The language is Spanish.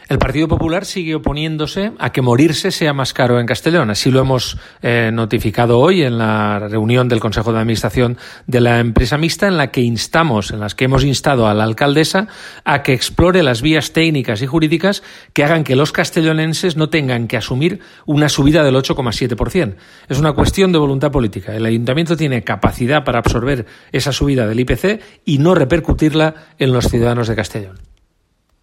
El Partido Popular sigue oponiéndose a que morirse sea más caro en Castellón. Así lo hemos notificado hoy en la reunión del Consejo de Administración de la empresa mixta, en las que hemos instado a la alcaldesa a que explore las vías técnicas y jurídicas que hagan que los castellonenses no tengan que asumir una subida del 8,7%. Es una cuestión de voluntad política. El Ayuntamiento tiene capacidad para absorber esa subida del IPC y no repercutirla en los ciudadanos de Castellón.